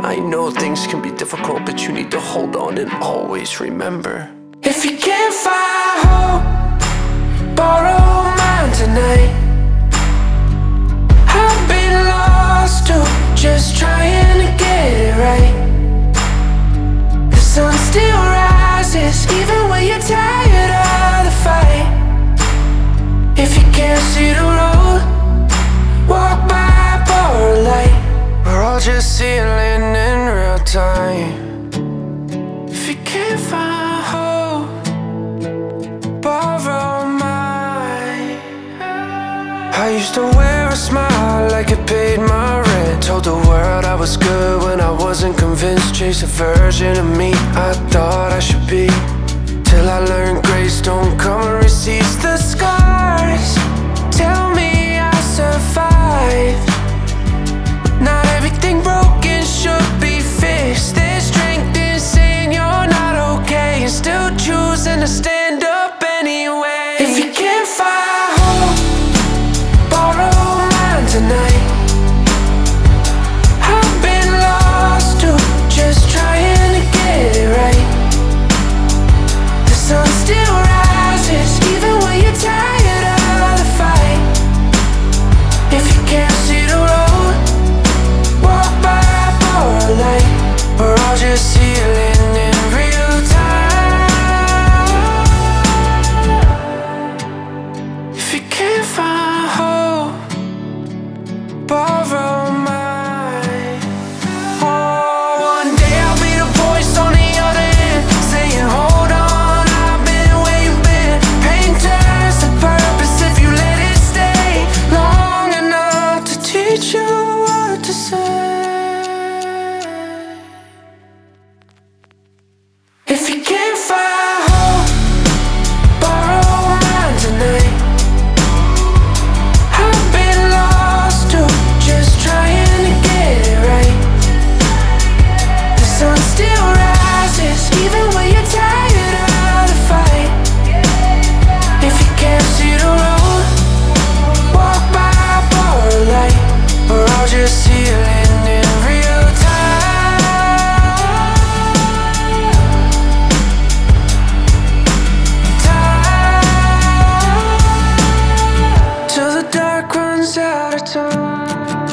I know things can be difficult, but you need to hold on and always remember. If you can't find hope, borrow mine tonight. I've been lost too, just trying to get it right. The sun still rises, even when you're tired of the fight. If you can't see the road, walk by, borrow a light. We're all just sealing in real time. If you can't find hope, borrow mine. I used to wear a smile like it paid my rent. Told the world I was good when I wasn't convinced. Chase a version of me I thought I should be, till I learned grace don't come in receipts. The scars tell me I survived. Not everything broken should be fixed. There's strength in saying you're not okay and still choosing to stand up anyway. If you can't find hope, borrow mine tonight. I've been lost too, just trying to get it right. The sun still rises, even when you're tired of the fight. If you can't see the road, walk by, borrow a light. We're all just healing in real time. If you can't find hope, borrow mine. Oh, one day I'll be the voice on the other end, saying hold on, I've been where you've been. Pain turns to purpose if you let it stay long enough to teach you what to say. If you can't find hope, borrow mine tonight. I've been lost too, just trying to get it right. The sun still rises, even when you're tired of the fight. If you can't see the road, walk by, borrow a light. We're all just healing in real time. Till the dark runs out of time.